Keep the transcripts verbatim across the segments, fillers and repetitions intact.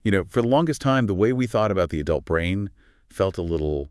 You know, for the longest time, the way we thought about the adult brain felt a little,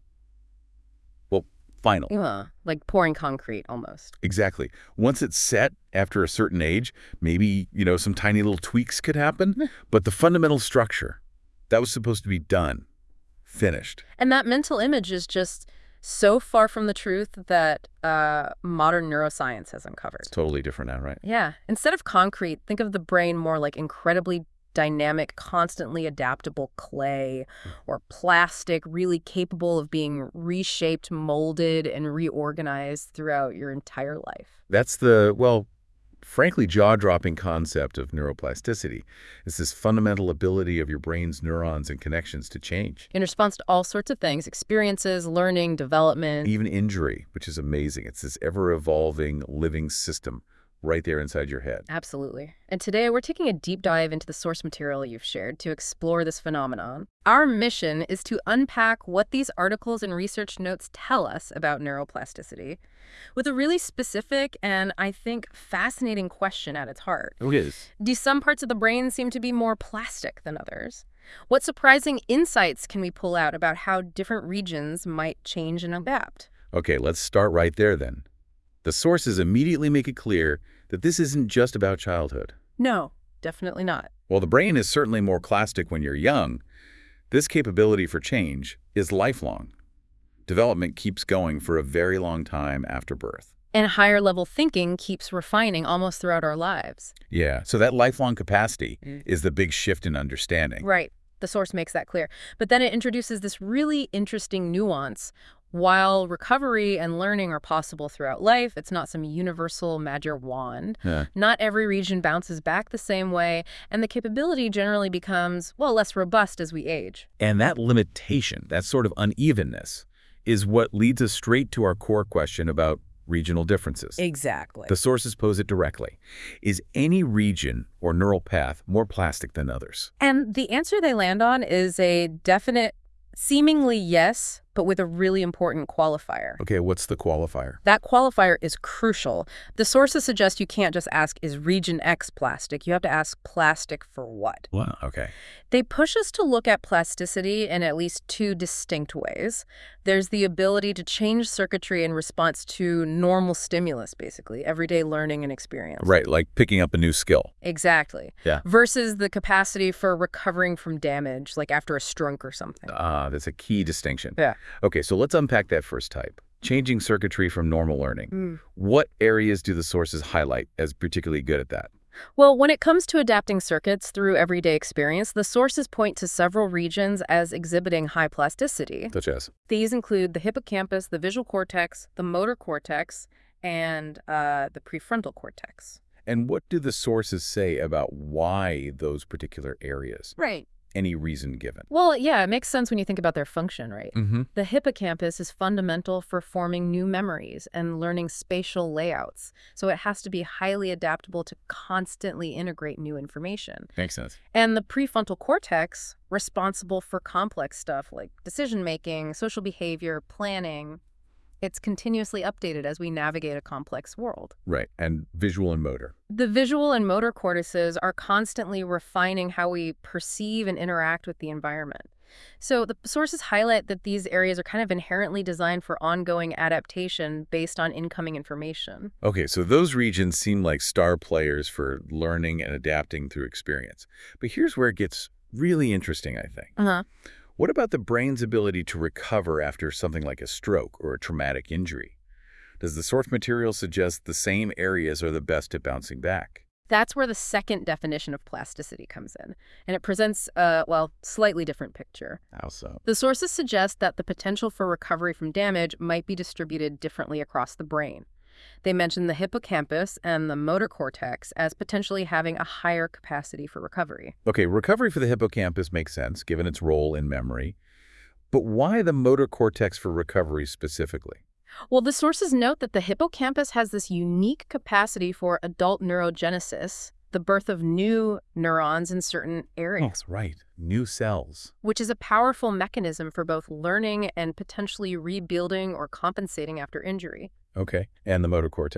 well, final. Yeah, like pouring concrete almost. Exactly. Once it's set after a certain age, maybe, you know, some tiny little tweaks could happen, but the fundamental structure, that was supposed to be done, finished. And that mental image is just so far from the truth that uh, modern neuroscience has uncovered. It's totally different now, right? Yeah. Instead of concrete, think of the brain more like incredibly dynamic, constantly adaptable clay or plastic, really capable of being reshaped, molded, and reorganized throughout your entire life. That's the, well, frankly, jaw-dropping concept of neuroplasticity. It's this fundamental ability of your brain's neurons and connections to change. In response to all sorts of things, experiences, learning, development. Even injury, which is amazing. It's this ever-evolving living system right there inside your head. Absolutely. And today we're taking a deep dive into the source material you've shared to explore this phenomenon. Our mission is to unpack what these articles and research notes tell us about neuroplasticity with a really specific and, I think, fascinating question at its heart. Oh, it is. Do some parts of the brain seem to be more plastic than others? What surprising insights can we pull out about how different regions might change and adapt? Okay, let's start right there then. The sources immediately make it clear that this isn't just about childhood. No, definitely not. While the brain is certainly more plastic when you're young, this capability for change is lifelong. Development keeps going for a very long time after birth. And higher level thinking keeps refining almost throughout our lives. Yeah, so that lifelong capacity Mm. is the big shift in understanding. Right. The source makes that clear. But then it introduces this really interesting nuance. While recovery and learning are possible throughout life, it's not some universal magic wand. Yeah. Not every region bounces back the same way, and the capability generally becomes, well, less robust as we age. And that limitation, that sort of unevenness, is what leads us straight to our core question about regional differences. Exactly. The sources pose it directly. Is any region or neural path more plastic than others? And the answer they land on is a definite, seemingly yes, but with a really important qualifier. Okay, what's the qualifier? That qualifier is crucial. The sources suggest you can't just ask, is region X plastic? You have to ask, plastic for what? Wow, okay. They push us to look at plasticity in at least two distinct ways. There's the ability to change circuitry in response to normal stimulus, basically, everyday learning and experience. Right, like picking up a new skill. Exactly. Yeah. Versus the capacity for recovering from damage, like after a stroke or something. Ah, that's a key distinction. Yeah. Okay, so let's unpack that first type. Changing circuitry from normal learning. Mm. What areas do the sources highlight as particularly good at that? Well, when it comes to adapting circuits through everyday experience, the sources point to several regions as exhibiting high plasticity. Such as? These include the hippocampus, the visual cortex, the motor cortex, and uh, the prefrontal cortex. And what do the sources say about why those particular areas? Right. Any reason given? Well, yeah, it makes sense when you think about their function, right? Mm-hmm. The hippocampus is fundamental for forming new memories and learning spatial layouts, so it has to be highly adaptable to constantly integrate new information. Makes sense. And the prefrontal cortex, responsible for complex stuff like decision-making, social behavior, planning, it's continuously updated as we navigate a complex world. Right, and visual and motor. The visual and motor cortices are constantly refining how we perceive and interact with the environment. So the sources highlight that these areas are kind of inherently designed for ongoing adaptation based on incoming information. Okay, so those regions seem like star players for learning and adapting through experience. But here's where it gets really interesting, I think. Uh-huh. What about the brain's ability to recover after something like a stroke or a traumatic injury? Does the source material suggest the same areas are the best at bouncing back? That's where the second definition of plasticity comes in, and it presents a, well, slightly different picture. How so? The sources suggest that the potential for recovery from damage might be distributed differently across the brain. They mention the hippocampus and the motor cortex as potentially having a higher capacity for recovery. Okay, recovery for the hippocampus makes sense, given its role in memory. But why the motor cortex for recovery specifically? Well, the sources note that the hippocampus has this unique capacity for adult neurogenesis, the birth of new neurons in certain areas. That's right, new cells. Which is a powerful mechanism for both learning and potentially rebuilding or compensating after injury. Okay, and the motor cortex?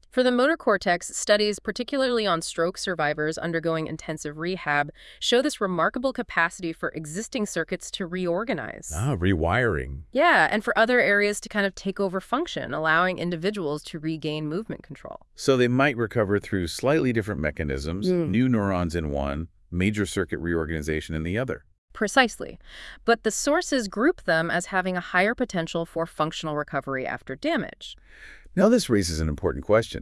For the motor cortex, studies, particularly on stroke survivors undergoing intensive rehab, show this remarkable capacity for existing circuits to reorganize. Ah, rewiring. Yeah, and for other areas to kind of take over function, allowing individuals to regain movement control. So they might recover through slightly different mechanisms, Mm. new neurons in one, major circuit reorganization in the other. Precisely. But the sources group them as having a higher potential for functional recovery after damage. Now this raises an important question.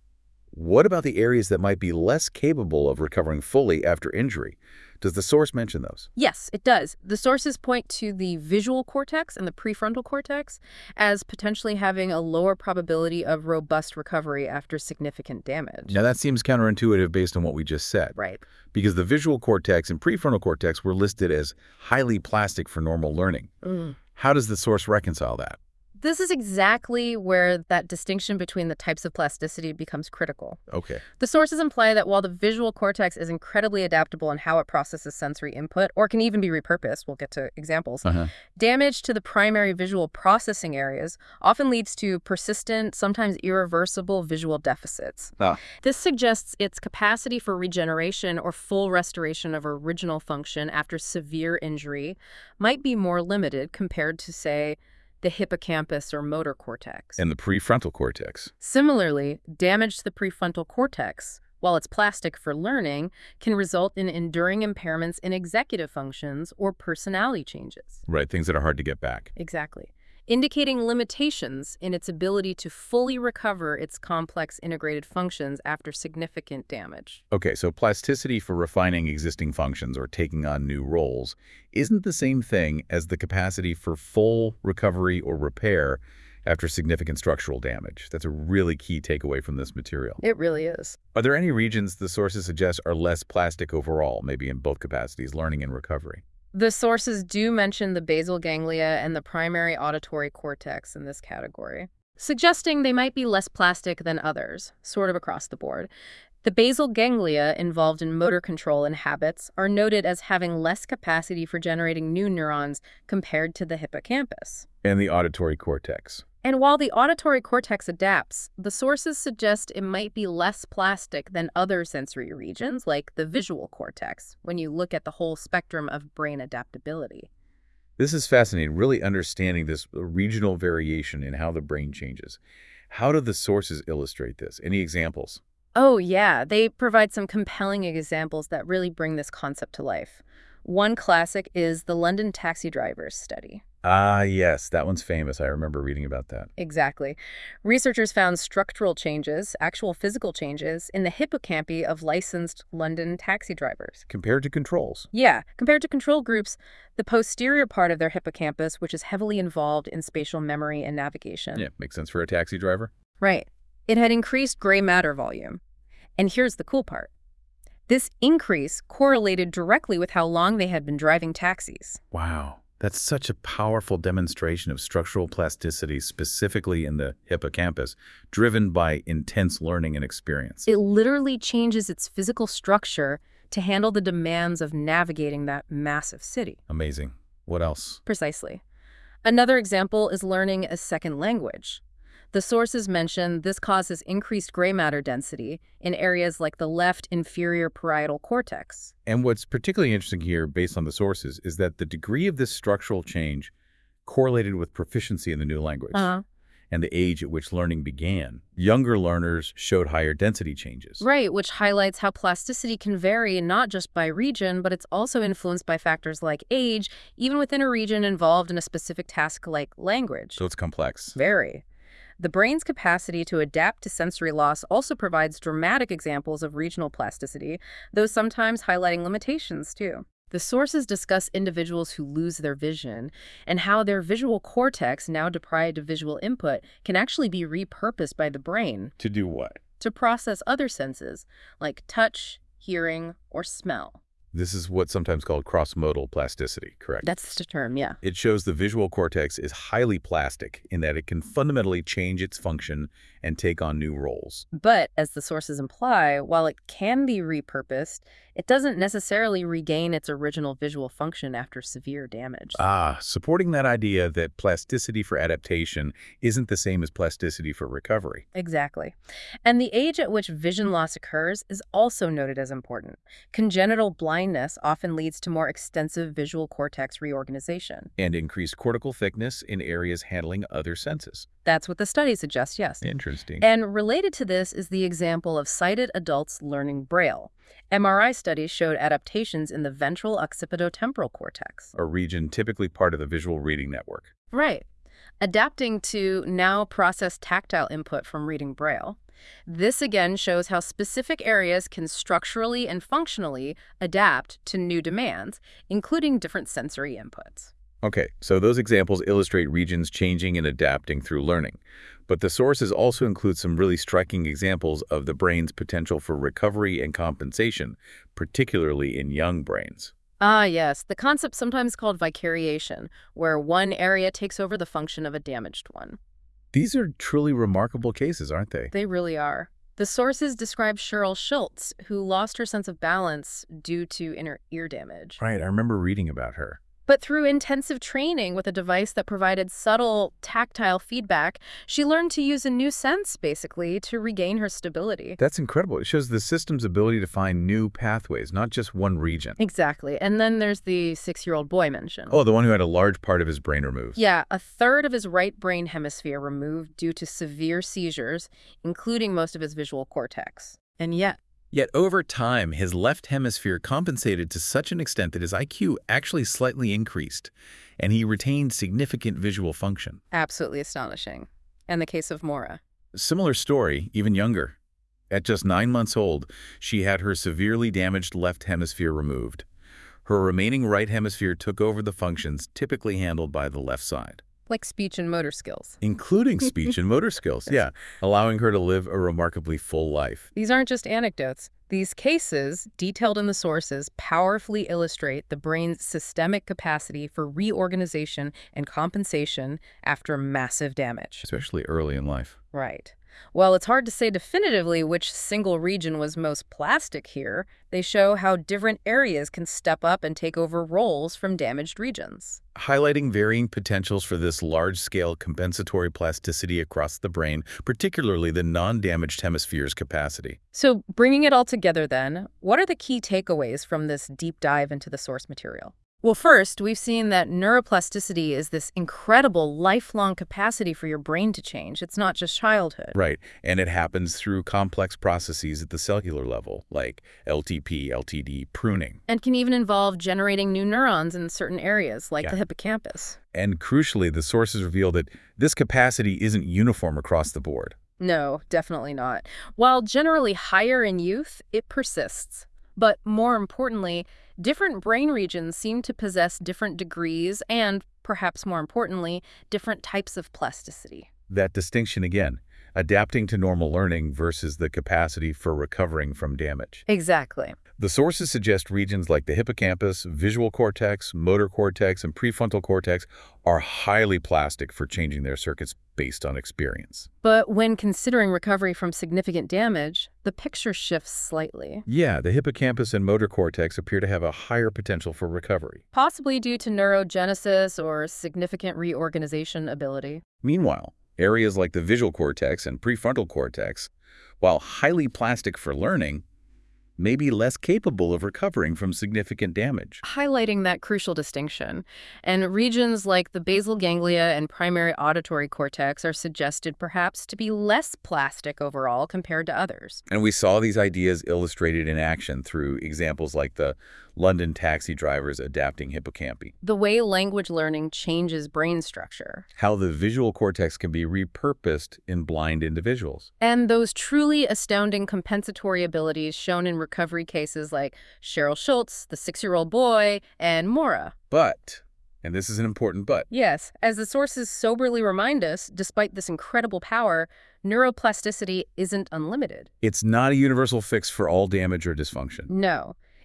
What about the areas that might be less capable of recovering fully after injury? Does the source mention those? Yes, it does. The sources point to the visual cortex and the prefrontal cortex as potentially having a lower probability of robust recovery after significant damage. Now that seems counterintuitive based on what we just said. Right. Because the visual cortex and prefrontal cortex were listed as highly plastic for normal learning. Mm. How does the source reconcile that? This is exactly where that distinction between the types of plasticity becomes critical. Okay. The sources imply that while the visual cortex is incredibly adaptable in how it processes sensory input, or can even be repurposed, we'll get to examples, Uh-huh. damage to the primary visual processing areas often leads to persistent, sometimes irreversible visual deficits. Ah. This suggests its capacity for regeneration or full restoration of original function after severe injury might be more limited compared to, say, the hippocampus or motor cortex. And the prefrontal cortex. Similarly, damage to the prefrontal cortex, while it's plastic for learning, can result in enduring impairments in executive functions or personality changes. Right, things that are hard to get back. Exactly. Indicating limitations in its ability to fully recover its complex integrated functions after significant damage. Okay, so plasticity for refining existing functions or taking on new roles isn't the same thing as the capacity for full recovery or repair after significant structural damage. That's a really key takeaway from this material. It really is. Are there any regions the sources suggest are less plastic overall, maybe in both capacities, learning and recovery? The sources do mention the basal ganglia and the primary auditory cortex in this category, suggesting they might be less plastic than others, sort of across the board. The basal ganglia involved in motor control and habits are noted as having less capacity for generating new neurons compared to the hippocampus. And the auditory cortex. And while the auditory cortex adapts, the sources suggest it might be less plastic than other sensory regions, like the visual cortex, when you look at the whole spectrum of brain adaptability. This is fascinating, really understanding this regional variation in how the brain changes. How do the sources illustrate this? Any examples? Oh, yeah. They provide some compelling examples that really bring this concept to life. One classic is the London taxi drivers study. Ah, yes, that one's famous. I remember reading about that. Exactly. Researchers found structural changes, actual physical changes, in the hippocampi of licensed London taxi drivers. Compared to controls. Yeah, compared to control groups, the posterior part of their hippocampus, which is heavily involved in spatial memory and navigation. Yeah, makes sense for a taxi driver. Right. It had increased gray matter volume. And here's the cool part. This increase correlated directly with how long they had been driving taxis. Wow. That's such a powerful demonstration of structural plasticity, specifically in the hippocampus, driven by intense learning and experience. It literally changes its physical structure to handle the demands of navigating that massive city. Amazing. What else? Precisely. Another example is learning a second language. The sources mention this causes increased gray matter density in areas like the left inferior parietal cortex. And what's particularly interesting here, based on the sources, is that the degree of this structural change correlated with proficiency in the new language Uh-huh. and the age at which learning began. Younger learners showed higher density changes. Right, which highlights how plasticity can vary not just by region, but it's also influenced by factors like age, even within a region involved in a specific task like language. So it's complex. Very. The brain's capacity to adapt to sensory loss also provides dramatic examples of regional plasticity, though sometimes highlighting limitations, too. The sources discuss individuals who lose their vision and how their visual cortex, now deprived of visual input, can actually be repurposed by the brain To do what? to process other senses, like touch, hearing, or smell. This is what's sometimes called cross-modal plasticity, correct? That's the term, yeah. It shows the visual cortex is highly plastic in that it can fundamentally change its function and take on new roles. But, as the sources imply, while it can be repurposed, it doesn't necessarily regain its original visual function after severe damage. Ah, supporting that idea that plasticity for adaptation isn't the same as plasticity for recovery. Exactly. And the age at which vision loss occurs is also noted as important. Congenital blindness often leads to more extensive visual cortex reorganization. And increased cortical thickness in areas handling other senses. That's what the study suggests, yes. Interesting. And related to this is the example of sighted adults learning Braille. M R I studies showed adaptations in the ventral occipitotemporal cortex. A region typically part of the visual reading network. Right. Adapting to now processed tactile input from reading Braille. This again shows how specific areas can structurally and functionally adapt to new demands, including different sensory inputs. Okay, so those examples illustrate regions changing and adapting through learning. But the sources also include some really striking examples of the brain's potential for recovery and compensation, particularly in young brains. Ah, yes, the concept sometimes called vicariation, where one area takes over the function of a damaged one. These are truly remarkable cases, aren't they? They really are. The sources describe Cheryl Schultz, who lost her sense of balance due to inner ear damage. Right, I remember reading about her. But through intensive training with a device that provided subtle tactile feedback, she learned to use a new sense, basically, to regain her stability. That's incredible. It shows the system's ability to find new pathways, not just one region. Exactly. And then there's the six-year-old boy mentioned. Oh, the one who had a large part of his brain removed. Yeah, a third of his right brain hemisphere removed due to severe seizures, including most of his visual cortex. And yet, Yet over time, his left hemisphere compensated to such an extent that his I Q actually slightly increased, and he retained significant visual function. absolutely astonishing. And the case of Mora. Similar story, even younger. At just nine months old, she had her severely damaged left hemisphere removed. Her remaining right hemisphere took over the functions typically handled by the left side, Like speech and motor skills. including speech and motor skills, yeah, allowing her to live a remarkably full life. These aren't just anecdotes. These cases, detailed in the sources, powerfully illustrate the brain's systemic capacity for reorganization and compensation after massive damage. Especially early in life. Right. While it's hard to say definitively which single region was most plastic here, they show how different areas can step up and take over roles from damaged regions. Highlighting varying potentials for this large-scale compensatory plasticity across the brain, particularly the non-damaged hemisphere's capacity. So, bringing it all together then, what are the key takeaways from this deep dive into the source material? Well, first, we've seen that neuroplasticity is this incredible lifelong capacity for your brain to change. It's not just childhood. Right, and it happens through complex processes at the cellular level, like L T P, L T D, pruning. And can even involve generating new neurons in certain areas, like Yeah. the hippocampus. And crucially, the sources reveal that this capacity isn't uniform across the board. No, definitely not. While generally higher in youth, it persists. But more importantly, different brain regions seem to possess different degrees and, perhaps more importantly, different types of plasticity. That distinction again, adapting to normal learning versus the capacity for recovering from damage. Exactly. The sources suggest regions like the hippocampus, visual cortex, motor cortex, and prefrontal cortex are highly plastic for changing their circuits based on experience. But when considering recovery from significant damage, the picture shifts slightly. Yeah, the hippocampus and motor cortex appear to have a higher potential for recovery. Possibly due to neurogenesis or significant reorganization ability. Meanwhile, areas like the visual cortex and prefrontal cortex, while highly plastic for learning, may be less capable of recovering from significant damage. Highlighting that crucial distinction. And regions like the basal ganglia and primary auditory cortex are suggested perhaps to be less plastic overall compared to others. And we saw these ideas illustrated in action through examples like the London taxi drivers adapting hippocampi, The way language learning changes brain structure, how the visual cortex can be repurposed in blind individuals. and those truly astounding compensatory abilities shown in recovery cases like Cheryl Schultz, the six-year-old boy, and Mora. But, and this is an important but, Yes, as the sources soberly remind us, despite this incredible power, neuroplasticity isn't unlimited. it's not a universal fix for all damage or dysfunction. No.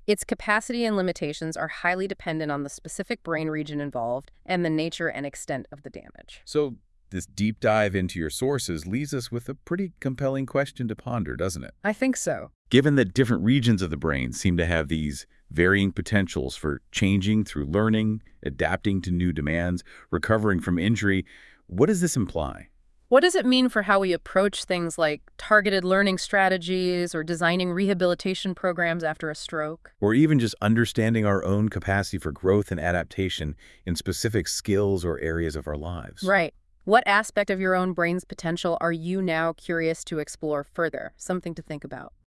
Its capacity and limitations are highly dependent on the specific brain region involved and the nature and extent of the damage. So this deep dive into your sources leaves us with a pretty compelling question to ponder, doesn't it? I think so. Given that different regions of the brain seem to have these varying potentials for changing through learning, adapting to new demands, recovering from injury, what does this imply? What does it mean for how we approach things like targeted learning strategies or designing rehabilitation programs after a stroke? Or even just understanding our own capacity for growth and adaptation in specific skills or areas of our lives? Right. What aspect of your own brain's potential are you now curious to explore further? Something to think about.